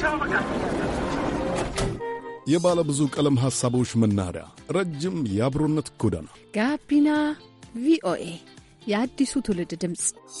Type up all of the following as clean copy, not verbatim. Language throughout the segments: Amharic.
የባለ ብዙ ቀለም ሐሳቦች መናኸሪያ፣ ረጅም የአብሮነት ጎዳና ጋቢና ቪኦኤ የአዲሱ ትውልድ ድምፅ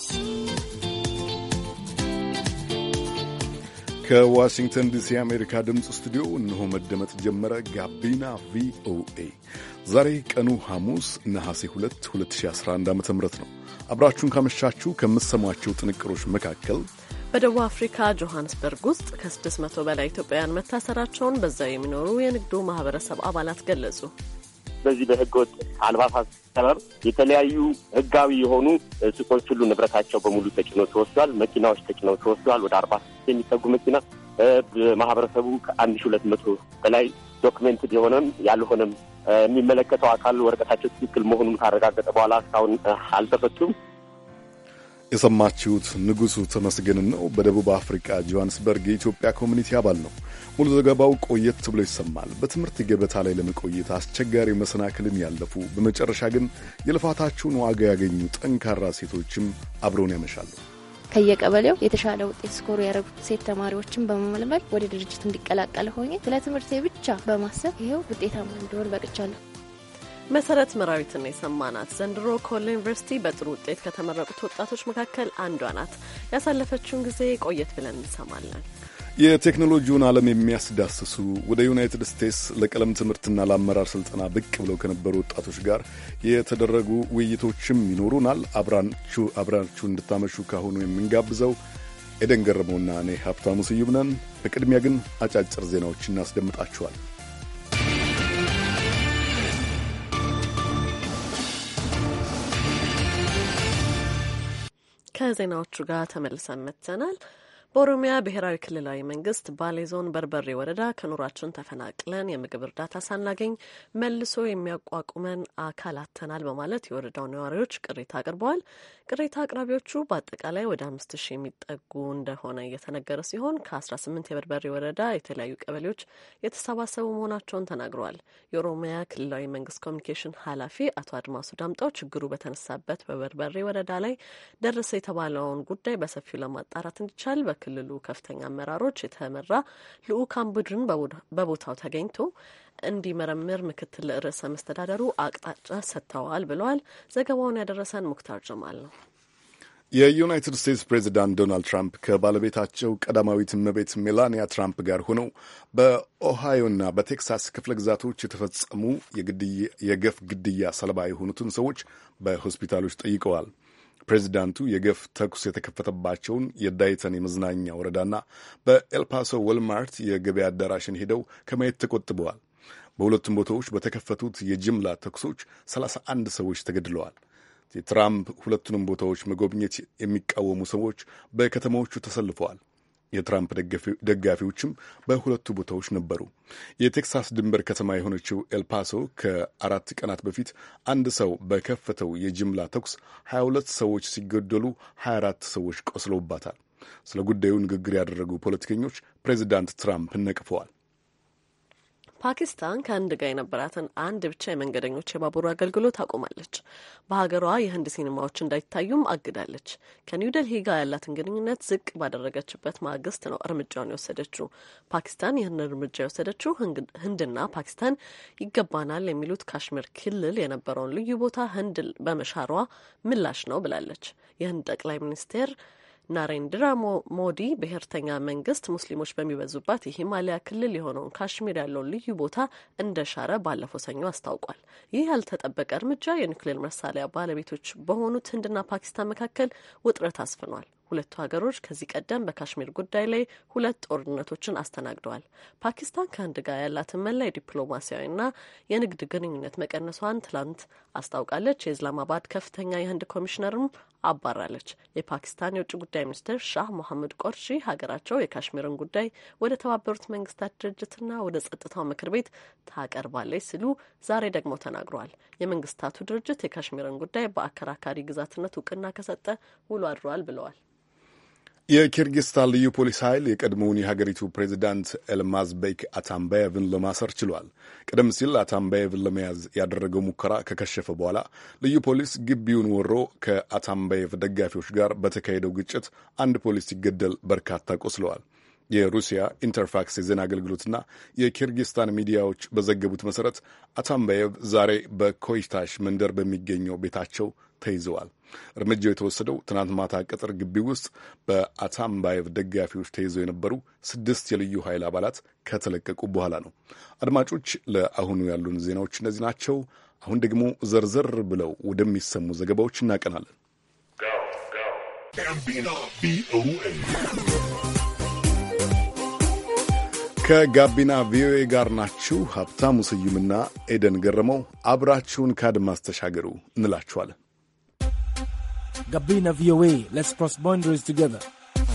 ከዋሽንግተን ዲሲ የአሜሪካ ድምፅ ስቱዲዮ እነሆ መደመጥ ጀመረ። ጋቢና ቪኦኤ ዛሬ ቀኑ ሐሙስ ነሐሴ 2 2011 ዓ ም ነው። አብራችሁን ካመሻችሁ ከምትሰሟቸው ጥንቅሮች መካከል በደቡብ አፍሪካ ጆሃንስበርግ ውስጥ ከ600 በላይ ኢትዮጵያውያን መታሰራቸውን በዛው የሚኖሩ የንግዱ ማህበረሰብ አባላት ገለጹ። በዚህ በህገወጥ አልባሳት ሰበብ የተለያዩ ህጋዊ የሆኑ ሱቆች ሁሉ ንብረታቸው በሙሉ ተጭነው ተወስዷል። መኪናዎች ተጭነው ተወስዷል። ወደ 40 የሚጠጉ መኪና ማህበረሰቡ ከ1200 በላይ ዶክመንትድ የሆነም ያልሆነም የሚመለከተው አካል ወረቀታቸው ትክክል መሆኑን ካረጋገጠ በኋላ እስካሁን አልተፈቱም። የሰማችሁት ንጉሱ ተመስገንን ነው። በደቡብ አፍሪካ ጆሃንስበርግ የኢትዮጵያ ኮሚኒቲ አባል ነው። ሙሉ ዘገባው ቆየት ብሎ ይሰማል። በትምህርት ገበታ ላይ ለመቆየት አስቸጋሪ መሰናክልን ያለፉ በመጨረሻ ግን የልፋታቸውን ዋጋ ያገኙ ጠንካራ ሴቶችም አብረውን ያመሻሉ። ከየቀበሌው የተሻለ ውጤት ስኮር ያደረጉት ሴት ተማሪዎችን በመመልመል ወደ ድርጅቱ እንዲቀላቀል ሆኜ ስለ ትምህርቴ ብቻ በማሰብ ይኸው ውጤታማ እንዲሆን በቅቻለሁ። መሰረት መራዊትን የሰማናት ዘንድሮ ኮሌ ዩኒቨርሲቲ በጥሩ ውጤት ከተመረቁት ወጣቶች መካከል አንዷ ናት። ያሳለፈችውን ጊዜ ቆየት ብለን እንሰማለን። የቴክኖሎጂውን ዓለም የሚያስዳስሱ ወደ ዩናይትድ ስቴትስ ለቀለም ትምህርትና ለአመራር ስልጠና ብቅ ብለው ከነበሩ ወጣቶች ጋር የተደረጉ ውይይቶችም ይኖሩናል። አብራችሁ እንድታመሹ ካሁኑ የምንጋብዘው ኤደን ገረመውና እኔ ሀብታሙ ስዩም ነን። በቅድሚያ ግን አጫጭር ዜናዎች እናስደምጣችኋል። ከዜናዎቹ ጋር ተመልሰን መጥተናል። በኦሮሚያ ብሔራዊ ክልላዊ መንግስት ባሌ ዞን በርበሬ ወረዳ ከኑሯችን ተፈናቅለን የምግብ እርዳታ ሳናገኝ መልሶ የሚያቋቁመን አካል አጥተናል በማለት የወረዳው ነዋሪዎች ቅሬታ አቅርበዋል። ቅሬታ አቅራቢዎቹ በአጠቃላይ ወደ 5000 የሚጠጉ እንደሆነ እየተነገረ ሲሆን ከ18 የበርበሬ ወረዳ የተለያዩ ቀበሌዎች የተሰባሰቡ መሆናቸውን ተናግረዋል። የኦሮሚያ ክልላዊ መንግስት ኮሚኒኬሽን ኃላፊ አቶ አድማሱ ዳምጠው ችግሩ በተነሳበት በበርበሬ ወረዳ ላይ ደረሰ የተባለውን ጉዳይ በሰፊው ለማጣራት እንዲቻል ክልሉ ከፍተኛ አመራሮች የተመራ ልዑካን ቡድን በቦታው ተገኝቶ እንዲመረምር ምክትል ርዕሰ መስተዳደሩ አቅጣጫ ሰጥተዋል ብለዋል። ዘገባውን ያደረሰን ሙክታር ጀማል ነው። የዩናይትድ ስቴትስ ፕሬዚዳንት ዶናልድ ትራምፕ ከባለቤታቸው ቀዳማዊት እመቤት ሜላኒያ ትራምፕ ጋር ሆነው በኦሃዮና በቴክሳስ ክፍለ ግዛቶች የተፈጸሙ የገፍ ግድያ ሰለባ የሆኑትን ሰዎች በሆስፒታሎች ጠይቀዋል። ፕሬዚዳንቱ የገፍ ተኩስ የተከፈተባቸውን የዳይተን የመዝናኛ ወረዳና በኤልፓሶ ወልማርት የገበያ አዳራሽን ሄደው ከማየት ተቆጥበዋል። በሁለቱም ቦታዎች በተከፈቱት የጅምላ ተኩሶች 31 ሰዎች ተገድለዋል። የትራምፕ ሁለቱንም ቦታዎች መጎብኘት የሚቃወሙ ሰዎች በከተማዎቹ ተሰልፈዋል። የትራምፕ ደጋፊዎችም በሁለቱ ቦታዎች ነበሩ። የቴክሳስ ድንበር ከተማ የሆነችው ኤልፓሶ ከ4 ቀናት በፊት አንድ ሰው በከፈተው የጅምላ ተኩስ 22 ሰዎች ሲገደሉ 24 ሰዎች ቆስለውባታል። ስለ ጉዳዩ ንግግር ያደረጉ ፖለቲከኞች ፕሬዚዳንት ትራምፕን ነቅፈዋል። ፓኪስታን ከህንድ ጋር የነበራትን አንድ ብቻ የመንገደኞች የባቡር አገልግሎት አቆማለች። በሀገሯ የህንድ ሲኒማዎች እንዳይታዩም አግዳለች። ከኒው ደልሂ ጋር ያላትን ግንኙነት ዝቅ ባደረገችበት ማግስት ነው እርምጃውን የወሰደችው። ፓኪስታን ይህን እርምጃ የወሰደችው ህንድና ፓኪስታን ይገባናል የሚሉት ካሽሚር ክልል የነበረውን ልዩ ቦታ ህንድ በመሻሯ ምላሽ ነው ብላለች። የህንድ ጠቅላይ ሚኒስቴር ናሬንድራ ሞዲ ብሔርተኛ መንግስት ሙስሊሞች በሚበዙባት የሂማሊያ ክልል የሆነውን ካሽሚር ያለውን ልዩ ቦታ እንደሻረ ባለፈው ሰኞ አስታውቋል። ይህ ያልተጠበቀ እርምጃ የኒውክሌር መሳሪያ ባለቤቶች በሆኑት ህንድና ፓኪስታን መካከል ውጥረት አስፍኗል። ሁለቱ ሀገሮች ከዚህ ቀደም በካሽሚር ጉዳይ ላይ 2 ጦርነቶችን አስተናግደዋል። ፓኪስታን ከህንድ ጋር ያላትን መላ የዲፕሎማሲያዊና የንግድ ግንኙነት መቀነሷን ትላንት አስታውቃለች። የኢስላማባድ ከፍተኛ የህንድ ኮሚሽነርም አባራለች። የፓኪስታን የውጭ ጉዳይ ሚኒስትር ሻህ መሐመድ ቆርሺ ሀገራቸው የካሽሚርን ጉዳይ ወደ ተባበሩት መንግስታት ድርጅትና ወደ ጸጥታው ምክር ቤት ታቀርባለች ሲሉ ዛሬ ደግሞ ተናግረዋል። የመንግስታቱ ድርጅት የካሽሚርን ጉዳይ በአከራካሪ ግዛትነት እውቅና ከሰጠ ውሎ አድሯል ብለዋል። የኪርጊስታን ልዩ ፖሊስ ኃይል የቀድሞውን የሀገሪቱ ፕሬዚዳንት ኤልማዝቤክ አታምባየቭን ለማሰር ችሏል። ቀደም ሲል አታምባየቭን ለመያዝ ያደረገው ሙከራ ከከሸፈ በኋላ ልዩ ፖሊስ ግቢውን ወሮ ከአታምባየቭ ደጋፊዎች ጋር በተካሄደው ግጭት አንድ ፖሊስ ሲገደል በርካታ ቆስለዋል። የሩሲያ ኢንተርፋክስ የዜና አገልግሎትና የኪርጊስታን ሚዲያዎች በዘገቡት መሠረት አታምባየቭ ዛሬ በኮይታሽ መንደር በሚገኘው ቤታቸው ተይዘዋል። እርምጃው የተወሰደው ትናንት ማታ ቅጥር ግቢ ውስጥ በአታምባየቭ ደጋፊዎች ተይዘው የነበሩ 6 የልዩ ኃይል አባላት ከተለቀቁ በኋላ ነው። አድማጮች፣ ለአሁኑ ያሉን ዜናዎች እነዚህ ናቸው። አሁን ደግሞ ዘርዘር ብለው ወደሚሰሙ ዘገባዎች እናቀናለን። ከጋቢና ቪኦኤ ጋር ናችሁ። ሀብታሙ ስዩምና ኤደን ገረመው አብራችሁን ከአድማስ ተሻገሩ እንላችኋለን። ጋቢና ቪኦኤ ሌትስ ክሮስ ባውንደሪስ ቱጌዘር።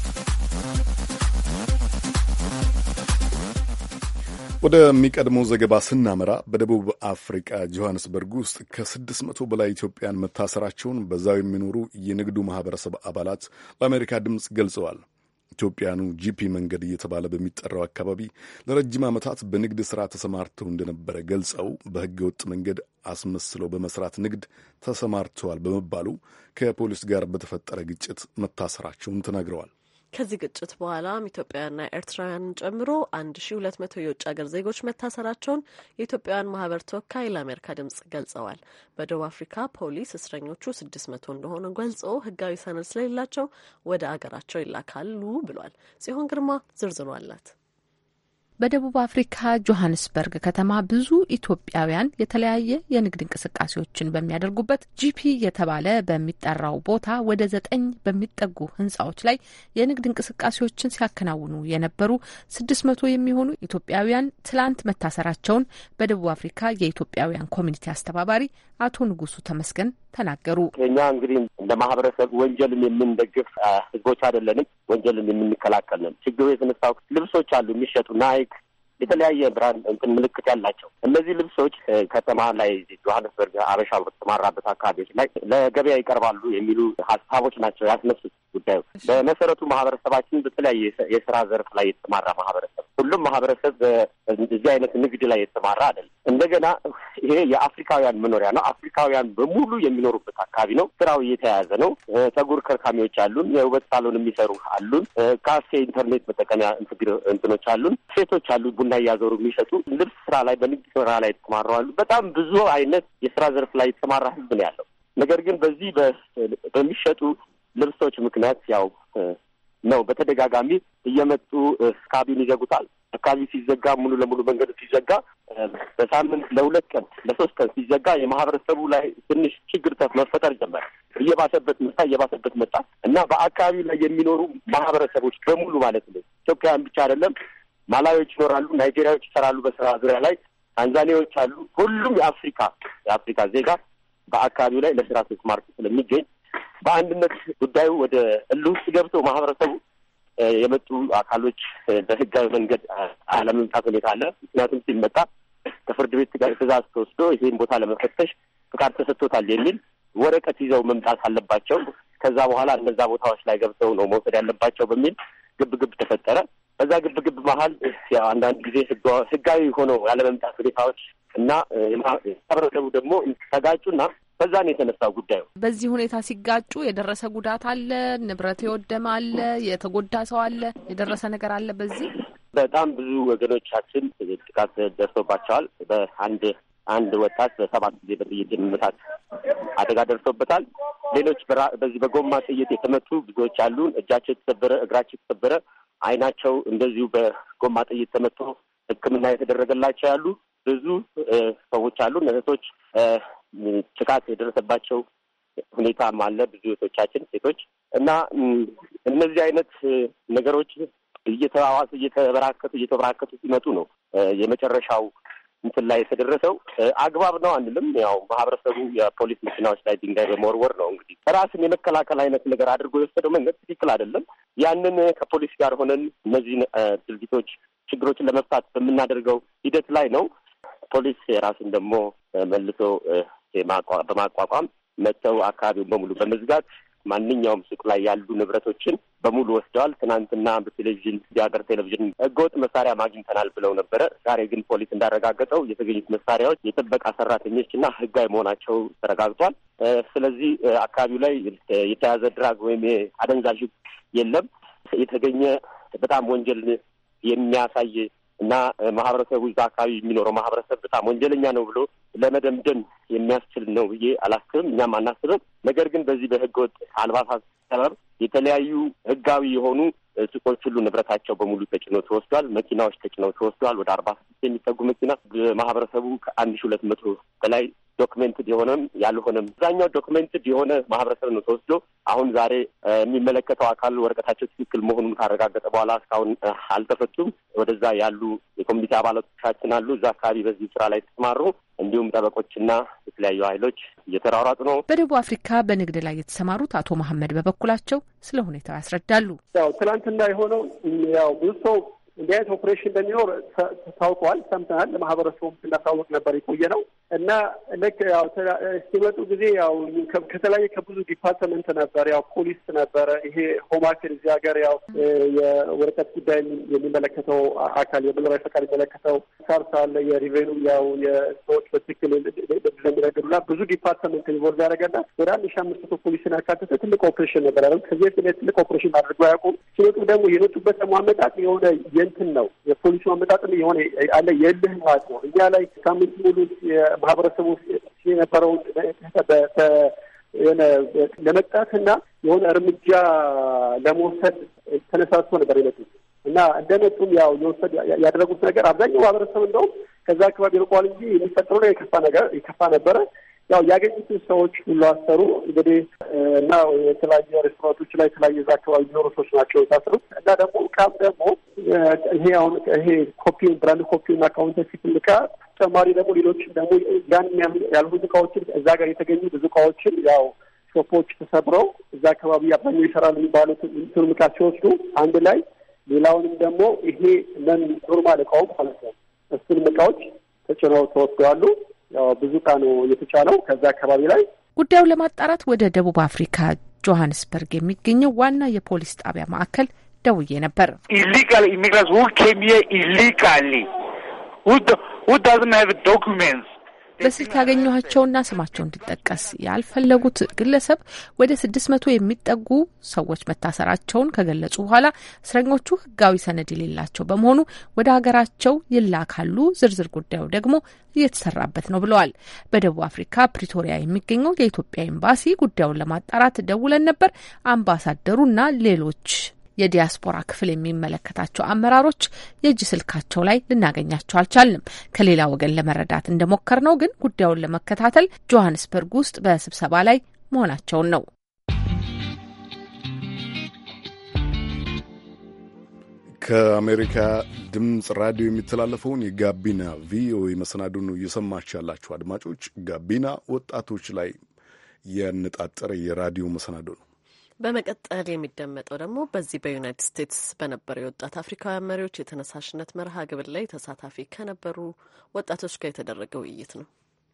ወደሚቀድመው ዘገባ ስናመራ በደቡብ አፍሪቃ ጆሐንስበርግ ውስጥ ከ600 በላይ ኢትዮጵያን መታሰራቸውን በዛው የሚኖሩ የንግዱ ማህበረሰብ አባላት ለአሜሪካ ድምፅ ገልጸዋል። ኢትዮጵያኑ ጂፒ መንገድ እየተባለ በሚጠራው አካባቢ ለረጅም ዓመታት በንግድ ሥራ ተሰማርተው እንደነበረ ገልጸው በሕገ ወጥ መንገድ አስመስለው በመስራት ንግድ ተሰማርተዋል በመባሉ ከፖሊስ ጋር በተፈጠረ ግጭት መታሰራቸውን ተናግረዋል። ከዚህ ግጭት በኋላም ኢትዮጵያውያንና ኤርትራውያንን ጨምሮ 1200 የውጭ ሀገር ዜጎች መታሰራቸውን የኢትዮጵያውያን ማህበር ተወካይ ለአሜሪካ ድምጽ ገልጸዋል። በደቡብ አፍሪካ ፖሊስ እስረኞቹ 600 እንደሆኑ ገልጾ ህጋዊ ሰነድ ስለሌላቸው ወደ አገራቸው ይላካሉ ብሏል። ጽዮን ግርማ ዝርዝሩ አላት። በደቡብ አፍሪካ ጆሃንስበርግ ከተማ ብዙ ኢትዮጵያውያን የተለያየ የንግድ እንቅስቃሴዎችን በሚያደርጉበት ጂፒ የተባለ በሚጠራው ቦታ ወደ 9 በሚጠጉ ህንጻዎች ላይ የንግድ እንቅስቃሴዎችን ሲያከናውኑ የነበሩ 600 የሚሆኑ ኢትዮጵያውያን ትላንት መታሰራቸውን በደቡብ አፍሪካ የኢትዮጵያውያን ኮሚኒቲ አስተባባሪ አቶ ንጉሱ ተመስገን ተናገሩ። እኛ እንግዲህ እንደ ማህበረሰብ ወንጀልን የምንደግፍ ህዝቦች አይደለንም፣ ወንጀልን የምንከላከል ነን። ችግሩ የተነሳው ልብሶች አሉ የሚሸጡ ናይክ የተለያየ ብራንድ እንትን ምልክት ያላቸው እነዚህ ልብሶች ከተማ ላይ ጆሃንስበርግ አበሻ በተሰማራበት አካባቢዎች ላይ ለገበያ ይቀርባሉ የሚሉ ሀሳቦች ናቸው ያስነሱት። ጉዳዩ በመሰረቱ ማህበረሰባችን በተለያየ የስራ ዘርፍ ላይ የተሰማራ ማህበረሰብ፣ ሁሉም ማህበረሰብ እዚህ አይነት ንግድ ላይ የተሰማራ አይደለም። እንደገና ይሄ የአፍሪካውያን መኖሪያ ነው። አፍሪካውያን በሙሉ የሚኖሩበት አካባቢ ነው። ስራው እየተያያዘ ነው። ፀጉር ከርካሚዎች አሉን፣ የውበት ሳሎን የሚሰሩ አሉን፣ ካፌ፣ ኢንተርኔት መጠቀሚያ እንትኖች አሉን፣ ሴቶች አሉ ቡና እያዞሩ የሚሸጡ፣ ልብስ ስራ ላይ በንግድ ስራ ላይ የተሰማሩ አሉ። በጣም ብዙ አይነት የስራ ዘርፍ ላይ የተሰማራ ህዝብ ነው ያለው። ነገር ግን በዚህ በሚሸጡ ልብሶች ምክንያት ያው ነው በተደጋጋሚ እየመጡ አካባቢውን ይዘጉታል። አካባቢ ሲዘጋ ሙሉ ለሙሉ መንገዱ ሲዘጋ በሳምንት ለ2 ቀን ለ3 ቀን ሲዘጋ የማህበረሰቡ ላይ ትንሽ ችግር መፈጠር ጀመረ። እየባሰበት መጣ እና በአካባቢው ላይ የሚኖሩ ማህበረሰቦች በሙሉ ማለት ነው ኢትዮጵያውያን ብቻ አይደለም፣ ማላዊዎች ይኖራሉ፣ ናይጄሪያዎች ይሰራሉ በስራ ዙሪያ ላይ፣ ታንዛኒያዎች አሉ። ሁሉም የአፍሪካ ዜጋ በአካባቢው ላይ ለስራ ተሰማርቶ ስለሚገኝ በአንድነት ጉዳዩ ወደ እልህ ውስጥ ገብተው ማህበረሰቡ የመጡ አካሎች በህጋዊ መንገድ አለመምጣት ሁኔታ አለ። ምክንያቱም ሲመጣ ከፍርድ ቤት ጋር ትዕዛዝ ተወስዶ ይሄን ቦታ ለመፈተሽ ፍቃድ ተሰጥቶታል የሚል ወረቀት ይዘው መምጣት አለባቸው። ከዛ በኋላ እነዛ ቦታዎች ላይ ገብተው ነው መውሰድ ያለባቸው በሚል ግብግብ ተፈጠረ። በዛ ግብግብ መሀል ያው አንዳንድ ጊዜ ህጋዊ ሆነው ያለመምጣት ሁኔታዎች እና ማህበረሰቡ ደግሞ ተጋጩና በዛ ነው የተነሳው ጉዳዩ። በዚህ ሁኔታ ሲጋጩ የደረሰ ጉዳት አለ፣ ንብረት የወደመ አለ፣ የተጎዳ ሰው አለ፣ የደረሰ ነገር አለ። በዚህ በጣም ብዙ ወገኖቻችን ጥቃት ደርሶባቸዋል። አንድ ወጣት በ7 ጊዜ በጥይት የመመታት አደጋ ደርሶበታል። ሌሎች በዚህ በጎማ ጥይት የተመቱ ብዙዎች አሉ። እጃቸው የተሰበረ፣ እግራቸው የተሰበረ፣ አይናቸው እንደዚሁ በጎማ ጥይት ተመቶ ሕክምና የተደረገላቸው ያሉ ብዙ ሰዎች አሉ። እህቶች ጥቃት የደረሰባቸው ሁኔታም አለ። ብዙ እህቶቻችን ሴቶች እና እነዚህ አይነት ነገሮች እየተበራከቱ ሲመጡ ነው የመጨረሻው እንትን ላይ የተደረሰው። አግባብ ነው አንልም። ያው ማህበረሰቡ የፖሊስ መኪናዎች ላይ ድንጋይ በመወርወር ነው እንግዲህ ራስን የመከላከል አይነት ነገር አድርጎ የወሰደው መንገድ ትክክል አይደለም። ያንን ከፖሊስ ጋር ሆነን እነዚህ ድርጊቶች ችግሮችን ለመፍታት በምናደርገው ሂደት ላይ ነው። ፖሊስ የራሱን ደግሞ መልሶ በማቋቋም መጥተው አካባቢውን በሙሉ በመዝጋት ማንኛውም ሱቅ ላይ ያሉ ንብረቶችን በሙሉ ወስደዋል። ትናንትና በቴሌቪዥን የሀገር ቴሌቪዥን ህገወጥ መሳሪያ ማግኝተናል ብለው ነበረ። ዛሬ ግን ፖሊስ እንዳረጋገጠው የተገኙት መሳሪያዎች የጥበቃ ሰራተኞች እና ህጋዊ መሆናቸው ተረጋግጧል። ስለዚህ አካባቢው ላይ የተያዘ ድራግ ወይም አደንዛዥ የለም። የተገኘ በጣም ወንጀል የሚያሳይ እና ማህበረሰቡ እዛ አካባቢ የሚኖረው ማህበረሰብ በጣም ወንጀለኛ ነው ብሎ ለመደምደም የሚያስችል ነው ብዬ አላስብም፣ እኛም አናስብም። ነገር ግን በዚህ በህገወጥ አልባሳት ሰበብ የተለያዩ ህጋዊ የሆኑ ሱቆች ሁሉ ንብረታቸው በሙሉ ተጭኖ ተወስዷል። መኪናዎች ተጭነው ተወስዷል። ወደ 46 የሚጠጉ መኪና ማህበረሰቡ ከ1200 በላይ ዶክመንትድ የሆነም ያልሆነም አብዛኛው ዶክመንትድ የሆነ ማህበረሰብ ነው ተወስዶ አሁን ዛሬ የሚመለከተው አካል ወረቀታቸው ትክክል መሆኑን ካረጋገጠ በኋላ እስካሁን አልተፈቱም። ወደዛ ያሉ የኮሚኒቲ አባላቶቻችን አሉ እዛ አካባቢ በዚህ ስራ ላይ ተሰማሩ። እንዲሁም ጠበቆችና የተለያዩ ኃይሎች እየተሯሯጡ ነው። በደቡብ አፍሪካ በንግድ ላይ የተሰማሩት አቶ መሐመድ በበኩላቸው ስለ ሁኔታው ያስረዳሉ። ያው ትናንትና የሆነው ያው ብዙ ሰው እንዲህ አይነት ኦፕሬሽን እንደሚኖር ታውቋል፣ ሰምተናል። ለማህበረሰቡም ስናሳወቅ ነበር የቆየ ነው እና ልክ ያው ሲመጡ ጊዜ ያው ከተለያየ ከብዙ ዲፓርትመንት ነበር፣ ያው ፖሊስ ነበረ፣ ይሄ ሆም አፌር እዚህ ሀገር ያው የወረቀት ጉዳይ የሚመለከተው አካል የመኖሪያ ፈቃድ የሚመለከተው ሳርስ አለ፣ የሪቬኑ ያው የሰዎች በትክክል እንደሚነግሩና ብዙ ዲፓርትመንት ኢንቮልቭ ያደረገና ወደ 1500 ፖሊስን ያካተተ ትልቅ ኦፕሬሽን ነበር። ከዚህ በፊት ትልቅ ኦፕሬሽን አድርገው አያውቁም። ሲመጡ ደግሞ የመጡበት ደግሞ አመጣጥ የሆነ የእንትን ነው የፖሊሱ አመጣጥም የሆነ አለ የልህ ማለት ነው። እኛ ላይ ሳምንት ሙሉ ማህበረሰቡ የነበረውን የሆነ ለመጣትና የሆነ እርምጃ ለመውሰድ ተነሳስቶ ነበር የመጡት እና እንደመጡም ያው ያደረጉት ነገር አብዛኛው ማህበረሰብ እንደውም ከዛ አካባቢ ርቋል እንጂ የሚፈጠረው የከፋ ነበረ። ያው ያገኙትን ሰዎች ሁሉ አሰሩ እንግዲህ እና የተለያዩ ሬስቶራንቶች ላይ የተለያዩ እዛ አካባቢ የሚኖሩ ሰዎች ናቸው የታሰሩት እና ደግሞ እቃም ደግሞ ይሄ ኮፒ ብራንድ ኮፒና ካውንተርፊት እቃ ተጨማሪ ደግሞ ሌሎችም ደግሞ ያን ያልሆኑ እቃዎችን እዛ ጋር የተገኙ ብዙ እቃዎችን ያው ሾፖች ተሰብረው እዛ አካባቢ አብዛኛው ይሰራል የሚባሉት እንትኑም እቃ ሲወስዱ አንድ ላይ ሌላውንም ደግሞ ይሄ ነን ኖርማል እቃው ማለት ነው እሱንም እቃዎች ተጭነው ተወስደዋሉ። ያው ብዙ እቃ ነው የተጫነው ከዛ አካባቢ ላይ። ጉዳዩን ለማጣራት ወደ ደቡብ አፍሪካ ጆሃንስበርግ የሚገኘው ዋና የፖሊስ ጣቢያ ማዕከል ደውዬ ነበር። ኢሊጋል ኢሚግራንትስ who came here illegally who doesn't have documents በስልክ ያገኘኋቸውና ስማቸው እንዲጠቀስ ያልፈለጉት ግለሰብ ወደ 600 የሚጠጉ ሰዎች መታሰራቸውን ከገለጹ በኋላ እስረኞቹ ሕጋዊ ሰነድ የሌላቸው በመሆኑ ወደ ሀገራቸው ይላካሉ፣ ዝርዝር ጉዳዩ ደግሞ እየተሰራበት ነው ብለዋል። በደቡብ አፍሪካ ፕሪቶሪያ የሚገኘው የኢትዮጵያ ኤምባሲ ጉዳዩን ለማጣራት ደውለን ነበር። አምባሳደሩና ሌሎች የዲያስፖራ ክፍል የሚመለከታቸው አመራሮች የእጅ ስልካቸው ላይ ልናገኛቸው አልቻልንም። ከሌላ ወገን ለመረዳት እንደሞከርነው ግን ጉዳዩን ለመከታተል ጆሃንስበርግ ውስጥ በስብሰባ ላይ መሆናቸውን ነው። ከአሜሪካ ድምጽ ራዲዮ የሚተላለፈውን የጋቢና ቪኦኤ መሰናዶን ነው እየሰማችሁ ያላችሁ አድማጮች። ጋቢና ወጣቶች ላይ ያነጣጠረ የራዲዮ መሰናዶ ነው። በመቀጠል የሚደመጠው ደግሞ በዚህ በዩናይትድ ስቴትስ በነበረው የወጣት አፍሪካውያን መሪዎች የተነሳሽነት መርሃ ግብር ላይ ተሳታፊ ከነበሩ ወጣቶች ጋር የተደረገ ውይይት ነው።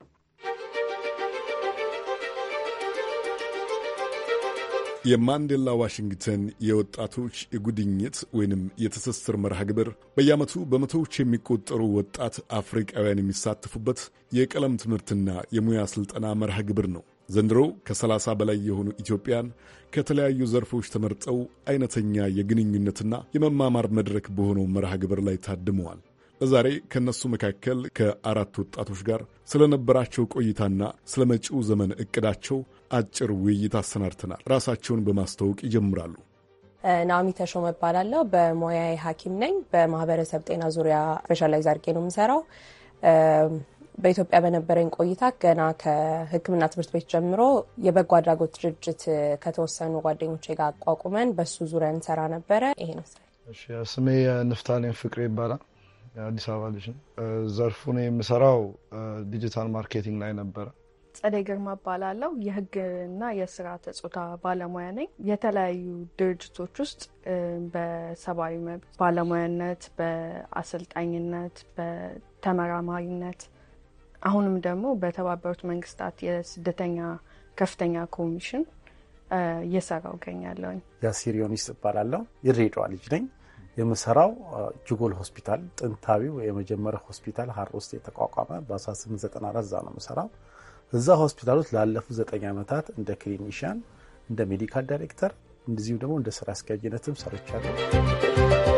የማንዴላ ዋሽንግተን የወጣቶች የጉድኝት ወይንም የትስስር መርሃ ግብር በየዓመቱ በመቶዎች የሚቆጠሩ ወጣት አፍሪካውያን የሚሳተፉበት የቀለም ትምህርትና የሙያ ስልጠና መርሃ ግብር ነው። ዘንድሮ ከ30 በላይ የሆኑ ኢትዮጵያን ከተለያዩ ዘርፎች ተመርጠው አይነተኛ የግንኙነትና የመማማር መድረክ በሆነው መርሃ ግብር ላይ ታድመዋል። ለዛሬ ከእነሱ መካከል ከ4 ወጣቶች ጋር ስለነበራቸው ቆይታና ስለ መጪው ዘመን እቅዳቸው አጭር ውይይት አሰናድተናል። ራሳቸውን በማስተዋወቅ ይጀምራሉ። ናኦሚ ተሾመ እባላለሁ። በሙያዬ ሐኪም ነኝ። በማህበረሰብ ጤና ዙሪያ ስፔሻላይዝ አድርጌ ነው የምሰራው። በኢትዮጵያ በነበረኝ ቆይታ ገና ከሕክምና ትምህርት ቤት ጀምሮ የበጎ አድራጎት ድርጅት ከተወሰኑ ጓደኞቼ ጋር አቋቁመን በሱ ዙሪያ እንሰራ ነበረ። ይሄ ነው። እሺ፣ ስሜ ንፍታሌም ፍቅሬ ይባላል። የአዲስ አበባ ልጅ ነኝ። ዘርፉን የምሰራው ዲጂታል ማርኬቲንግ ላይ ነበረ። ጸደይ ግርማ እባላለሁ። የህግና የስርዓተ ጾታ ባለሙያ ነኝ። የተለያዩ ድርጅቶች ውስጥ በሰብአዊ መብት ባለሙያነት፣ በአሰልጣኝነት፣ በተመራማሪነት አሁንም ደግሞ በተባበሩት መንግስታት የስደተኛ ከፍተኛ ኮሚሽን እየሰራው እገኛለሁ። ያሲር ዮኒስ እባላለሁ። የድሬዳዋ ልጅ ነኝ። የምሰራው ጁጎል ሆስፒታል ጥንታዊው የመጀመሪያ ሆስፒታል ሀረር ውስጥ የተቋቋመ በ1894 እዛ ነው የምሰራው። እዛ ሆስፒታል ውስጥ ላለፉት 9 ዓመታት እንደ ክሊኒሻን፣ እንደ ሜዲካል ዳይሬክተር እንደዚሁ ደግሞ እንደ ስራ አስኪያጅነትም ሰርቻለሁ።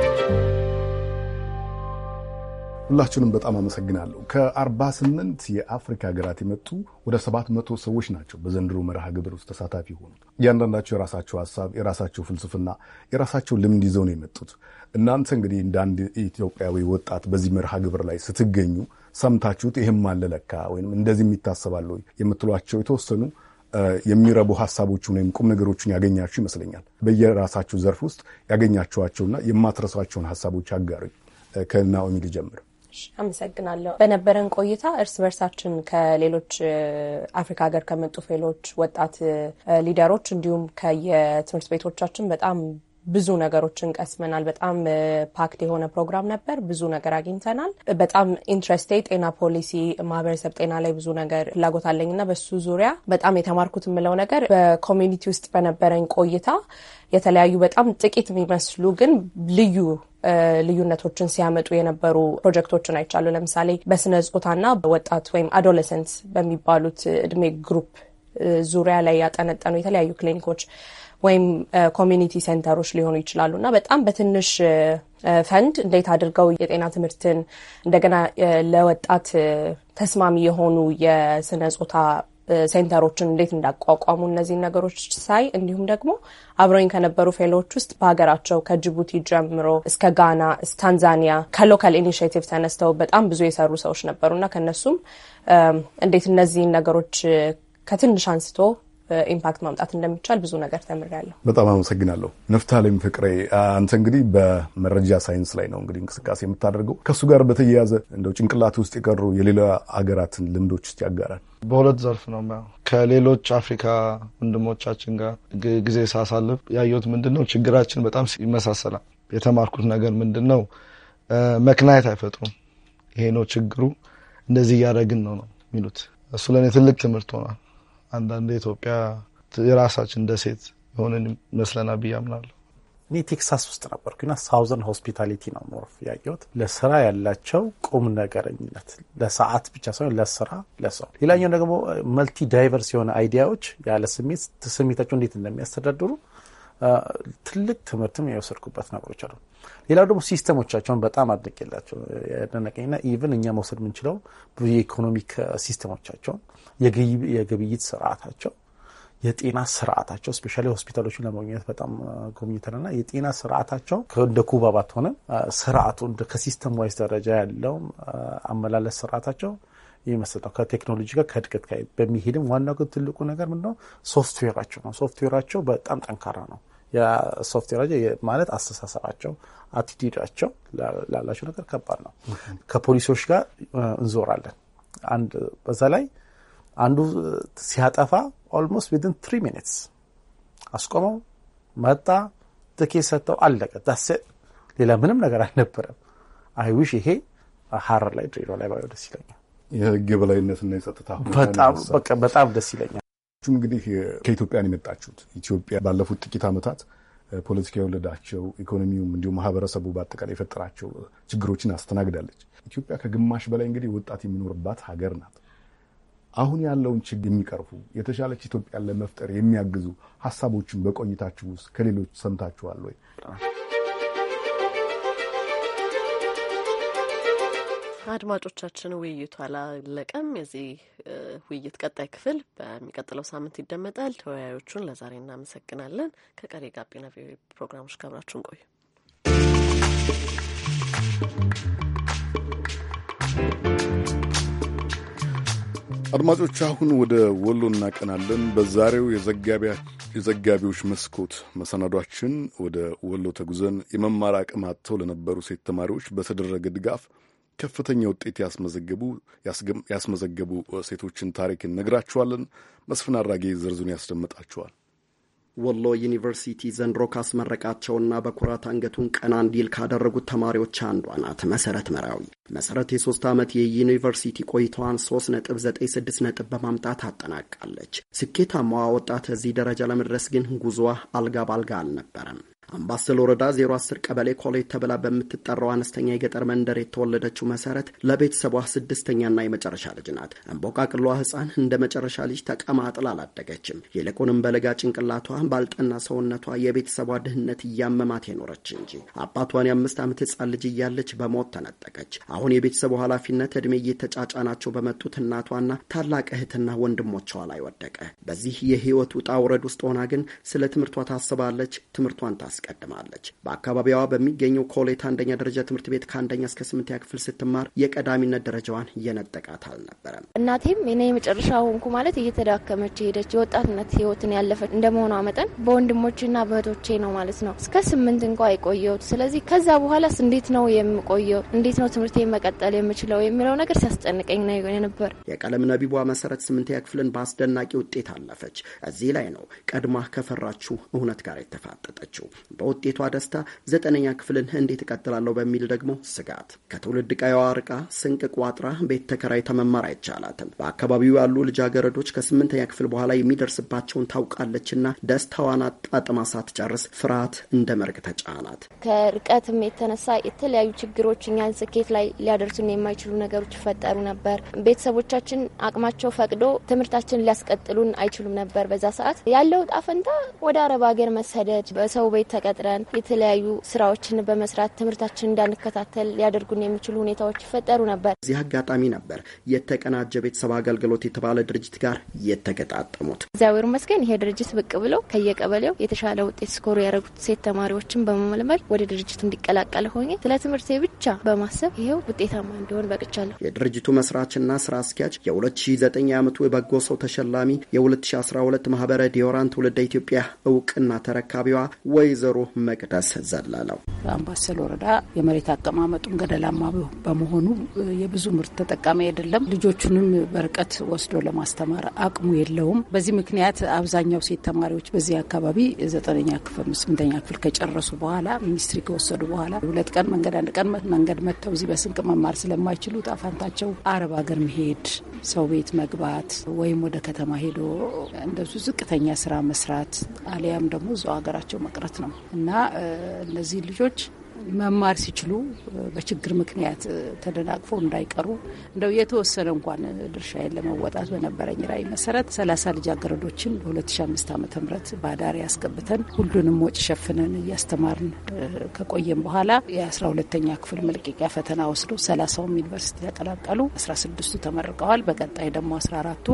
ሁላችሁንም በጣም አመሰግናለሁ። ከ48 የአፍሪካ ሀገራት የመጡ ወደ 700 ሰዎች ናቸው በዘንድሮ መርሃ ግብር ውስጥ ተሳታፊ ሆኑት። እያንዳንዳቸው የራሳቸው ሀሳብ፣ የራሳቸው ፍልስፍና፣ የራሳቸው ልምድ ይዘው ነው የመጡት። እናንተ እንግዲህ እንደ አንድ ኢትዮጵያዊ ወጣት በዚህ መርሃ ግብር ላይ ስትገኙ ሰምታችሁት ይህም አለ ለካ ወይም እንደዚህ የሚታሰባለ የምትሏቸው የተወሰኑ የሚረቡ ሀሳቦችን ወይም ቁም ነገሮችን ያገኛችሁ ይመስለኛል። በየራሳችሁ ዘርፍ ውስጥ ያገኛችኋቸውና የማትረሷቸውን ሀሳቦች አጋሩኝ። ከናኦሚ ልጀምር። አመሰግናለሁ። በነበረን ቆይታ እርስ በርሳችን ከሌሎች አፍሪካ ሀገር ከመጡ ፌሎች ወጣት ሊደሮች እንዲሁም ከየትምህርት ቤቶቻችን በጣም ብዙ ነገሮችን ቀስመናል። በጣም ፓክድ የሆነ ፕሮግራም ነበር። ብዙ ነገር አግኝተናል። በጣም ኢንትረስቴ ጤና ፖሊሲ፣ ማህበረሰብ ጤና ላይ ብዙ ነገር ፍላጎት አለኝና በሱ ዙሪያ በጣም የተማርኩት የምለው ነገር በኮሚኒቲ ውስጥ በነበረኝ ቆይታ የተለያዩ በጣም ጥቂት የሚመስሉ ግን ልዩነቶችን ሲያመጡ የነበሩ ፕሮጀክቶችን አይቻሉ። ለምሳሌ በስነ ጾታና በወጣት ወይም አዶለሰንት በሚባሉት እድሜ ግሩፕ ዙሪያ ላይ ያጠነጠኑ የተለያዩ ክሊኒኮች ወይም ኮሚኒቲ ሴንተሮች ሊሆኑ ይችላሉ እና በጣም በትንሽ ፈንድ እንዴት አድርገው የጤና ትምህርትን እንደገና ለወጣት ተስማሚ የሆኑ የስነ ጾታ ሴንተሮችን እንዴት እንዳቋቋሙ እነዚህን ነገሮች ሳይ እንዲሁም ደግሞ አብረውኝ ከነበሩ ፌሎች ውስጥ በሀገራቸው ከጅቡቲ ጀምሮ እስከ ጋና፣ ታንዛኒያ ከሎካል ኢኒሺዬቲቭ ተነስተው በጣም ብዙ የሰሩ ሰዎች ነበሩና ከነሱም እንዴት እነዚህን ነገሮች ከትንሽ አንስቶ ኢምፓክት ማምጣት እንደሚቻል ብዙ ነገር ተምሬያለሁ። በጣም አመሰግናለሁ። ንፍታሌም ፍቅሬ፣ አንተ እንግዲህ በመረጃ ሳይንስ ላይ ነው እንግዲህ እንቅስቃሴ የምታደርገው። ከሱ ጋር በተያያዘ እንደው ጭንቅላት ውስጥ የቀሩ የሌላ ሀገራትን ልምዶች ውስጥ ያጋራል። በሁለት ዘርፍ ነው ከሌሎች አፍሪካ ወንድሞቻችን ጋር ጊዜ ሳሳልፍ ያየሁት ምንድነው ችግራችን በጣም ይመሳሰላል። የተማርኩት ነገር ምንድነው መክናየት አይፈጥሩም። ይሄ ነው ችግሩ፣ እንደዚህ እያደረግን ነው የሚሉት። እሱ ለእኔ ትልቅ ትምህርት ሆኗል። አንዳንድ ኢትዮጵያ የራሳችን እንደ ሴት የሆነን ይመስለናል ብዬ አምናለሁ። እኔ ቴክሳስ ውስጥ ነበርኩና ሳውዘርን ሆስፒታሊቲ ነው ሞርፍ ያየሁት። ለስራ ያላቸው ቁም ነገረኝነት፣ ለሰዓት ብቻ ሳይሆን ለስራ ለሰው። ሌላኛው ደግሞ መልቲ ዳይቨርስ የሆነ አይዲያዎች ያለ ስሜታቸው እንዴት እንደሚያስተዳድሩ ትልቅ ትምህርትም የወሰድኩበት ነገሮች አሉ። ሌላው ደግሞ ሲስተሞቻቸውን በጣም አድንቄላቸው ያደነቀኝና ኢቭን እኛ መውሰድ የምንችለው የኢኮኖሚክ ሲስተሞቻቸውን፣ የግብይት ስርዓታቸው፣ የጤና ስርዓታቸው ስፔሻሊ ሆስፒታሎችን ለማግኘት በጣም ጎብኝተናልና የጤና ስርዓታቸው እንደ ኩባ ባትሆንም ስርዓቱ ከሲስተም ዋይዝ ደረጃ ያለው አመላለስ ስርዓታቸው ይመስላል ከቴክኖሎጂ ጋር ከእድገት ጋር በሚሄድም ዋናው ግን ትልቁ ነገር ምንድነው ሶፍትዌራቸው ነው። ሶፍትዌራቸው በጣም ጠንካራ ነው። የሶፍትዌር ማለት አስተሳሰባቸው፣ አቲቲዩዳቸው ላላቸው ነገር ከባድ ነው። ከፖሊሶች ጋር እንዞራለን። በዛ ላይ አንዱ ሲያጠፋ ኦልሞስት ዊዝን 3 ሚኒትስ አስቆመው፣ መጣ፣ ትኬት ሰጥተው አለቀ። ዳሴ ሌላ ምንም ነገር አልነበረም። አይ ዊሽ ይሄ ሀረር ላይ ድሬዳዋ ላይ ባይሆን ደስ ይለኛል። የህግ የበላይነትና የጸጥታ በጣም ደስ ይለኛል። እንግዲህ ከኢትዮጵያ ነው የመጣችሁት። ኢትዮጵያ ባለፉት ጥቂት ዓመታት ፖለቲካ የወለዳቸው ኢኮኖሚውም እንዲሁም ማህበረሰቡ በአጠቃላይ የፈጠራቸው ችግሮችን አስተናግዳለች። ኢትዮጵያ ከግማሽ በላይ እንግዲህ ወጣት የሚኖርባት ሀገር ናት። አሁን ያለውን ችግር የሚቀርፉ የተሻለች ኢትዮጵያን ለመፍጠር የሚያግዙ ሀሳቦችን በቆይታችሁ ውስጥ ከሌሎች ሰምታችኋል ወይ? አድማጮቻችን፣ ውይይቱ አላለቀም። የዚህ ውይይት ቀጣይ ክፍል በሚቀጥለው ሳምንት ይደመጣል። ተወያዮቹን ለዛሬ እናመሰግናለን። ከቀሪ ጋቢና ቪኦኤ ፕሮግራሞች ጋብራችሁን ቆዩ። አድማጮች፣ አሁን ወደ ወሎ እናቀናለን። በዛሬው የዘጋቢዎች መስኮት መሰናዷችን ወደ ወሎ ተጉዘን የመማር አቅም አጥተው ለነበሩ ሴት ተማሪዎች በተደረገ ድጋፍ ከፍተኛ ውጤት ያስመዘገቡ ሴቶችን ታሪክ እነግራችኋለን። መስፍን አራጌ ዝርዝሩን ያስደምጣችኋል። ወሎ ዩኒቨርሲቲ ዘንድሮ ካስመረቃቸውና በኩራት አንገቱን ቀና እንዲል ካደረጉት ተማሪዎች አንዷ ናት መሰረት መራዊ። መሰረት የ3 ዓመት የዩኒቨርሲቲ ቆይታዋን 3.96 ነጥብ በማምጣት አጠናቃለች። ስኬታማዋ ወጣት እዚህ ደረጃ ለመድረስ ግን ጉዞዋ አልጋ ባልጋ አልነበረም። አምባሰል ወረዳ 010 ቀበሌ ኮሌጅ ተብላ በምትጠራው አነስተኛ የገጠር መንደር የተወለደችው መሰረት ለቤተሰቧ ስድስተኛና የመጨረሻ ልጅ ናት። እንቦቃቅሏ ህፃን እንደ መጨረሻ ልጅ ተቀማጥላ አላደገችም። ይልቁንም በለጋ ጭንቅላቷ ባልጠና ሰውነቷ የቤተሰቧ ድህነት እያመማት የኖረች እንጂ አባቷን የ5 ዓመት ህፃን ልጅ እያለች በሞት ተነጠቀች። አሁን የቤተሰቡ ኃላፊነት እድሜ እየተጫጫናቸው በመጡት እናቷና ታላቅ እህትና ወንድሞቿ ላይ ወደቀ። በዚህ የህይወት ውጣ ውረድ ውስጥ ሆና ግን ስለ ትምህርቷ ታስባለች፣ ትምህርቷን ታስቀድማለች። በአካባቢዋ በሚገኘው ኮሌታ አንደኛ ደረጃ ትምህርት ቤት ከ1ኛ እስከ 8ኛ ክፍል ስትማር የቀዳሚነት ደረጃዋን እየነጠቃት አልነበረም። እናቴም እኔ የመጨረሻ ሆንኩ ማለት እየተዳከመች ሄደች። የወጣትነት ህይወትን ያለፈች እንደመሆኗ መጠን በወንድሞችና በእህቶቼ ነው ማለት ነው እስከ 8 እንኳን የቆየሁት። ስለዚህ ከዛ በኋላስ እንዴት ነው የምቆየው? እንዴት ነው ትምህርቴን መቀጠል የምችለው የሚለው ነገር ሲያስጨንቀኝ ነው ነበር። የቀለም ነቢቧ መሰረት 8ኛ ክፍልን በአስደናቂ ውጤት አለፈች። እዚህ ላይ ነው ቀድማ ከፈራችው እውነት ጋር የተፋጠጠችው። በውጤቷ ደስታ 9ኛ ክፍልን እንዴት እቀጥላለሁ በሚል ደግሞ ስጋት። ከትውልድ ቀየዋ ርቃ ስንቅ ቋጥራ ቤት ተከራይታ መማር አይቻላትም። በአካባቢው ያሉ ልጃገረዶች ከ8ኛ ክፍል በኋላ የሚደርስባቸውን ታውቃለችና ደስታዋን አጣጥማ ሳትጨርስ ፍርሃት እንደ መርግ ተጫናት። ከርቀትም የተነሳ የተለያዩ ችግሮች እኛን ስኬት ላይ ሊያደርሱን የማይችሉ ነገሮች ይፈጠሩ ነበር። ቤተሰቦቻችን አቅማቸው ፈቅዶ ትምህርታችንን ሊያስቀጥሉን አይችሉም ነበር። በዛ ሰዓት ያለው ጣፈንታ ወደ አረብ ሀገር መሰደድ፣ በሰው ቤት ተቀጥረን የተለያዩ ስራዎችን በመስራት ትምህርታችንን እንዳንከታተል ሊያደርጉን የሚችሉ ሁኔታዎች ይፈጠሩ ነበር። እዚህ አጋጣሚ ነበር የተቀናጀ ቤተሰብ አገልግሎት የተባለ ድርጅት ጋር የተገጣጠሙት። እግዚአብሔር ይመስገን ይሄ ድርጅት ብቅ ብለው ከየቀበሌው የተሻለ ውጤት ስኮር ያደረጉት ሴት ተማሪዎችን በመመልመል ወደ ድርጅቱ እንዲቀላቀል ሆኜ ስለ ትምህርቴ ብቻ በማሰብ ይሄው ውጤታማ እንዲሆን በቅቻለሁ። የድርጅቱ መስራችና ስራ አስኪያጅ የ2009 ዓመቱ የበጎ ሰው ተሸላሚ የ2012 ማህበረ ዲዮራን ትውልደ ኢትዮጵያ እውቅና ተረካቢዋ ወይዘሮ መቅደስ ዘለለው አምባሰል ወረዳ የመሬት አቀማመጡን ገደላማ በመሆኑ የብዙ ምርት ተጠቃሚ አይደለም። ልጆቹንም በርቀት ወስዶ ለማስተማር አቅሙ የለውም። በዚህ ምክንያት አብዛኛው ሴት ተማሪዎች በዚህ አካባቢ 9ኛ ክፍል 8ኛ ክፍል ከጨረሱ በኋላ ሚኒስትሪ ከወሰዱ በኋላ 2 ቀን መንገድ 1 ቀን መንገድ መጥተው እዚህ በስንቅ መማር ስለማይችሉ ጣፋንታቸው አረብ ሀገር መሄድ፣ ሰው ቤት መግባት ወይም ወደ ከተማ ሄዶ እንደሱ ዝቅተኛ ስራ መስራት አሊያም ደግሞ እዛው ሀገራቸው መቅረት ነው እና እነዚህ ልጆች መማር ሲችሉ በችግር ምክንያት ተደናቅፈው እንዳይቀሩ እንደው የተወሰነ እንኳን ድርሻዬን ለመወጣት በነበረኝ ራዕይ መሰረት 30 ልጃገረዶችን በ2005 ዓ.ም ባዳሪ ያስገብተን ሁሉንም ወጪ ሸፍነን እያስተማርን ከቆየን በኋላ የ12ኛ ክፍል መልቀቂያ ፈተና ወስደው 30ም ዩኒቨርሲቲ ተቀላቀሉ። 16ቱ ተመርቀዋል። በቀጣይ ደግሞ 14ቱ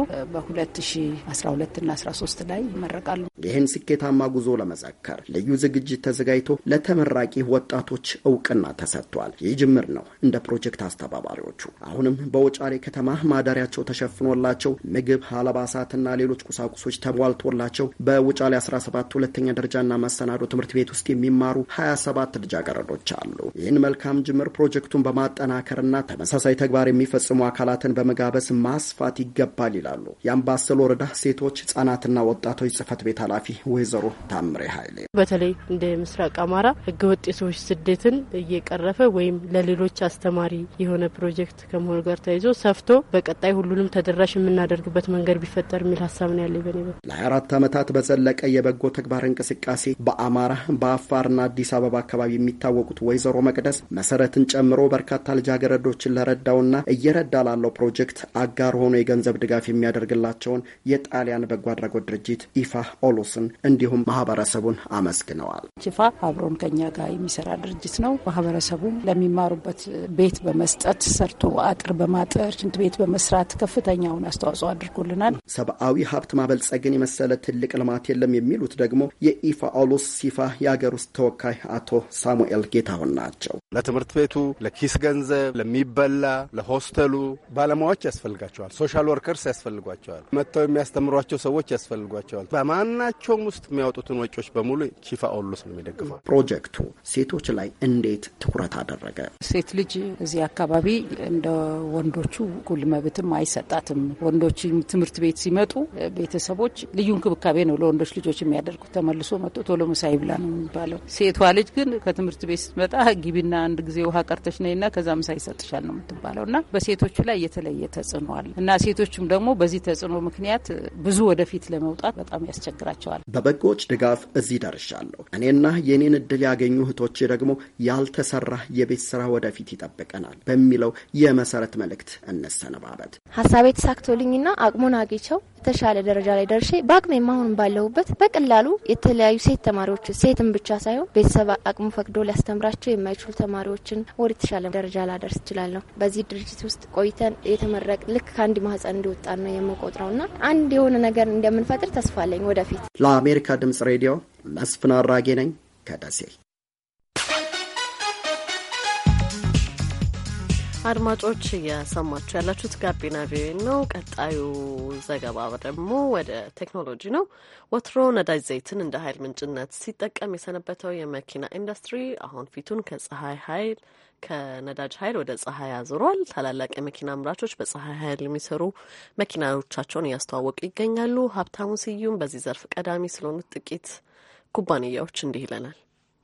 በ2012 እና 13 ላይ ይመረቃሉ። ይህን ስኬታማ ጉዞ ለመዘከር ልዩ ዝግጅት ተዘጋጅቶ ለተመራቂ ወጣቶች እውቅና ተሰጥቷል። ይህ ጅምር ነው እንደ ፕሮጀክት አስተባባሪዎቹ። አሁንም በወጫሌ ከተማ ማዳሪያቸው ተሸፍኖላቸው ምግብ፣ አልባሳትና ሌሎች ቁሳቁሶች ተሟልቶላቸው በውጫሌ 17 ሁለተኛ ደረጃና መሰናዶ ትምህርት ቤት ውስጥ የሚማሩ 27 ልጃገረዶች አሉ። ይህን መልካም ጅምር ፕሮጀክቱን በማጠናከርና ተመሳሳይ ተግባር የሚፈጽሙ አካላትን በመጋበዝ ማስፋት ይገባል ይላሉ የአምባሰል ወረዳ ሴቶች ህጻናትና ወጣቶች ጽህፈት ቤት ኃላፊ ወይዘሮ ታምሬ ኃይሌ። በተለይ እንደ ምስራቅ አማራ ህገወጥ የሰዎች ስደትን እየቀረፈ ወይም ለሌሎች አስተማሪ የሆነ ፕሮጀክት ከመሆኑ ጋር ተያይዞ ሰፍቶ በቀጣይ ሁሉንም ተደራሽ የምናደርግበት መንገድ ቢፈጠር የሚል ሀሳብ ነው ያለኝ በኔ በኩል። ለ24 ዓመታት በዘለቀ የበጎ ተግባር እንቅስቃሴ በአማራ በአፋርና አዲስ አበባ አካባቢ የሚታወቁት ወይዘሮ መቅደስ መሰረትን ጨምሮ በርካታ ልጃገረዶችን ለረዳውና እየረዳ ላለው ፕሮጀክት አጋር ሆኖ የገንዘብ ድጋፍ የሚያደርግላቸውን የጣሊያን በጎ አድራጎት ድርጅት ኢፋ ኦሎስን እንዲሁም ማህበረሰቡን አመስግነዋል። ኢፋ አብሮን ከኛ ጋር የሚሰራ ድርጅት ነው። ማህበረሰቡ ለሚማሩበት ቤት በመስጠት ሰርቶ አጥር በማጠር ሽንት ቤት በመስራት ከፍተኛውን አስተዋጽኦ አድርጎልናል። ሰብአዊ ሀብት ማበልጸግን የመሰለ ትልቅ ልማት የለም የሚሉት ደግሞ የኢፋ ኦሎስ ሲፋ የሀገር ውስጥ ተወካይ አቶ ሳሙኤል ጌታሁን ናቸው። ለትምህርት ቤቱ ለኪስ ገንዘብ፣ ለሚበላ፣ ለሆስተሉ ባለሙያዎች ያስፈልጋቸዋል። ሶሻል ወርከርስ ያስፈልጓቸዋል። መጥተው የሚያስተምሯቸው ሰዎች ያስፈልጓቸዋል። በማናቸውም ውስጥ የሚያወጡትን ወጪዎች በሙሉ ቺፋ ኦሎስ ነው የሚደግፈው። ፕሮጀክቱ ሴቶች ላይ ላይ እንዴት ትኩረት አደረገ? ሴት ልጅ እዚህ አካባቢ እንደ ወንዶቹ እኩል መብትም አይሰጣትም። ወንዶች ትምህርት ቤት ሲመጡ ቤተሰቦች ልዩ እንክብካቤ ነው ለወንዶች ልጆች የሚያደርጉት። ተመልሶ መጥቶ ቶሎ ምሳ ይብላ ነው የሚባለው። ሴቷ ልጅ ግን ከትምህርት ቤት ስትመጣ ግቢና አንድ ጊዜ ውሃ ቀርተሽ ነይና ከዛ ምሳ ይሰጥሻል ነው የምትባለው እና በሴቶቹ ላይ የተለየ ተጽዕኖ አለ እና ሴቶቹም ደግሞ በዚህ ተጽዕኖ ምክንያት ብዙ ወደፊት ለመውጣት በጣም ያስቸግራቸዋል። በበጎች ድጋፍ እዚህ ደርሻለሁ። እኔና የኔን እድል ያገኙ እህቶቼ ደግሞ ያልተሰራ የቤት ስራ ወደፊት ይጠብቀናል በሚለው የመሰረት መልእክት እንሰነባበት። ሀሳቤ ተሳክቶልኝና አቅሙን አግኝቼው የተሻለ ደረጃ ላይ ደርሼ በአቅሜ አሁን ባለሁበት በቀላሉ የተለያዩ ሴት ተማሪዎች ሴትም ብቻ ሳይሆን ቤተሰብ አቅሙ ፈቅዶ ሊያስተምራቸው የማይችሉ ተማሪዎችን ወደ ተሻለ ደረጃ ላደርስ እችላለሁ። በዚህ ድርጅት ውስጥ ቆይተን የተመረቅ ልክ ከአንድ ማህፀን እንደወጣን ነው የምንቆጥረውና አንድ የሆነ ነገር እንደምንፈጥር ተስፋ አለኝ ወደፊት። ለአሜሪካ ድምጽ ሬዲዮ መስፍን አራጌ ነኝ ከደሴ። አድማጮች እየሰማችሁ ያላችሁት ጋቢና ቪኦኤ ነው። ቀጣዩ ዘገባ ደግሞ ወደ ቴክኖሎጂ ነው። ወትሮ ነዳጅ ዘይትን እንደ ኃይል ምንጭነት ሲጠቀም የሰነበተው የመኪና ኢንዱስትሪ አሁን ፊቱን ከነዳጅ ኃይል ወደ ፀሐይ አዙሯል። ታላላቅ የመኪና አምራቾች በፀሐይ ኃይል የሚሰሩ መኪናዎቻቸውን እያስተዋወቁ ይገኛሉ። ሀብታሙ ስዩም በዚህ ዘርፍ ቀዳሚ ስለሆኑት ጥቂት ኩባንያዎች እንዲህ ይለናል።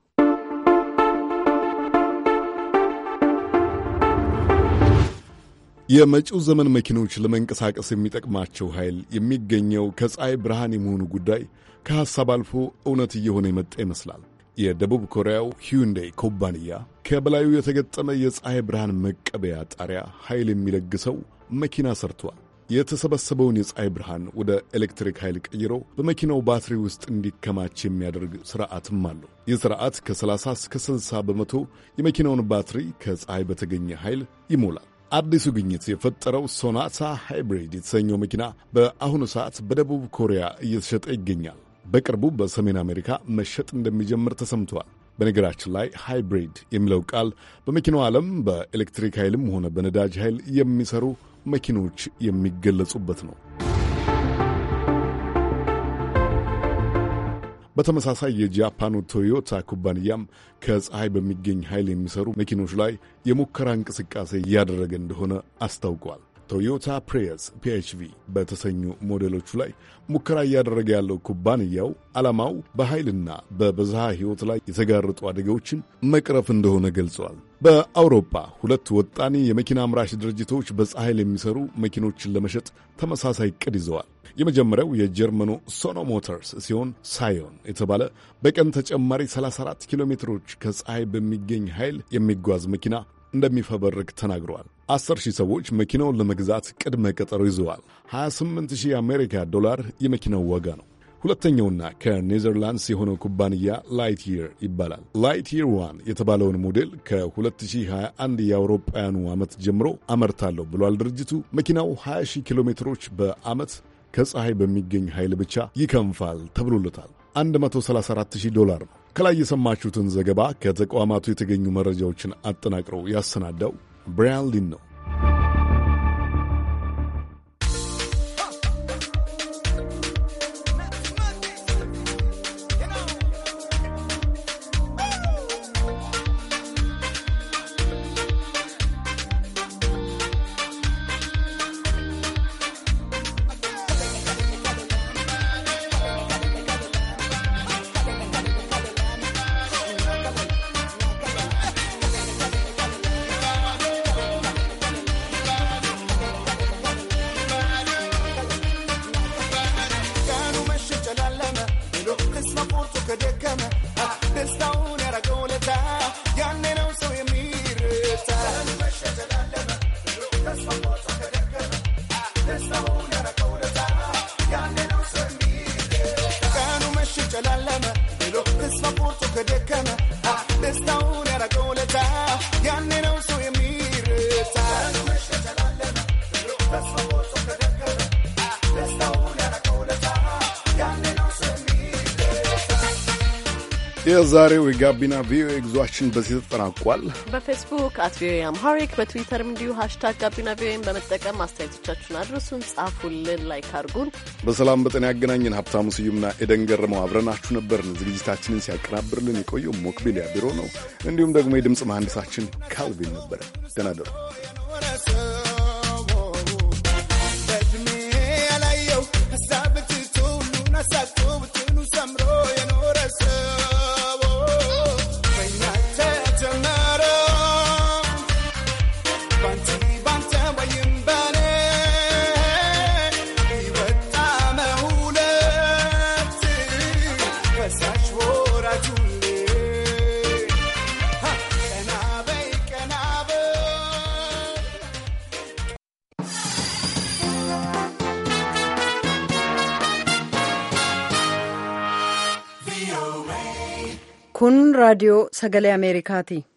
የመጪው ዘመን መኪኖች ለመንቀሳቀስ የሚጠቅማቸው ኃይል የሚገኘው ከፀሐይ ብርሃን የመሆኑ ጉዳይ ከሐሳብ አልፎ እውነት እየሆነ የመጣ ይመስላል። የደቡብ ኮሪያው ሂዩንዳይ ኩባንያ ከበላዩ የተገጠመ የፀሐይ ብርሃን መቀበያ ጣሪያ ኃይል የሚለግሰው መኪና ሰርቷል። የተሰበሰበውን የፀሐይ ብርሃን ወደ ኤሌክትሪክ ኃይል ቀይሮ በመኪናው ባትሪ ውስጥ እንዲከማች የሚያደርግ ስርዓትም አለው። ይህ ስርዓት ከ30 እስከ 60 በመቶ የመኪናውን ባትሪ ከፀሐይ በተገኘ ኃይል ይሞላል። አዲሱ ግኝት የፈጠረው ሶናታ ሃይብሪድ የተሰኘው መኪና በአሁኑ ሰዓት በደቡብ ኮሪያ እየተሸጠ ይገኛል። በቅርቡ በሰሜን አሜሪካ መሸጥ እንደሚጀምር ተሰምቷል። በነገራችን ላይ ሃይብሪድ የሚለው ቃል በመኪናው ዓለም በኤሌክትሪክ ኃይልም ሆነ በነዳጅ ኃይል የሚሰሩ መኪኖች የሚገለጹበት ነው። በተመሳሳይ የጃፓኑ ቶዮታ ኩባንያም ከፀሐይ በሚገኝ ኃይል የሚሰሩ መኪኖች ላይ የሙከራ እንቅስቃሴ እያደረገ እንደሆነ አስታውቋል። ቶዮታ ፕሪየስ PHV በተሰኙ ሞዴሎቹ ላይ ሙከራ እያደረገ ያለው ኩባንያው ዓላማው በኃይልና በብዝሃ ሕይወት ላይ የተጋረጡ አደጋዎችን መቅረፍ እንደሆነ ገልጸዋል። በአውሮፓ ሁለት ወጣኒ የመኪና አምራች ድርጅቶች በፀሐይ የሚሰሩ መኪኖችን ለመሸጥ ተመሳሳይ ዕቅድ ይዘዋል። የመጀመሪያው የጀርመኑ ሶኖ ሞተርስ ሲሆን ሳዮን የተባለ በቀን ተጨማሪ 34 ኪሎ ሜትሮች ከፀሐይ በሚገኝ ኃይል የሚጓዝ መኪና እንደሚፈበርክ ተናግረዋል። 10,000 ሰዎች መኪናውን ለመግዛት ቅድመ ቀጠሮ ይዘዋል። 28,000 የአሜሪካ ዶላር የመኪናው ዋጋ ነው። ሁለተኛውና ከኔዘርላንድስ የሆነው ኩባንያ ላይትየር ይባላል። ላይትየር 1 የተባለውን ሞዴል ከ2021 የአውሮፓውያኑ ዓመት ጀምሮ አመርታለሁ ብሏል ድርጅቱ። መኪናው 20,000 ኪሎ ሜትሮች በዓመት ከፀሐይ በሚገኝ ኃይል ብቻ ይከንፋል ተብሎለታል። $134,000 ነው። ከላይ የሰማችሁትን ዘገባ ከተቋማቱ የተገኙ መረጃዎችን አጠናቅረው ያሰናዳው ብራያን ሊን ነው። የዛሬው የጋቢና ቪኦኤ ጉዟችን በዚህ ተጠናቋል። በፌስቡክ @ቪኦኤ አምሃሪክ በትዊተርም እንዲሁ ሃሽታግ ጋቢና ቪኦኤን በመጠቀም አስተያየቶቻችሁን አድርሱን፣ ጻፉልን፣ ላይክ አድርጉን። በሰላም በጤና ያገናኘን። ሀብታሙ ስዩምና ኤደን ገረመው አብረናችሁ ነበርን። ዝግጅታችንን ሲያቀናብርልን የቆየው ሞክቢሊያ ቢሮ ነው። እንዲሁም ደግሞ የድምፅ መሐንዲሳችን ካልቪን ነበረ። ደህና ደሩ። kun raadiyoo sagalee Ameerikaati.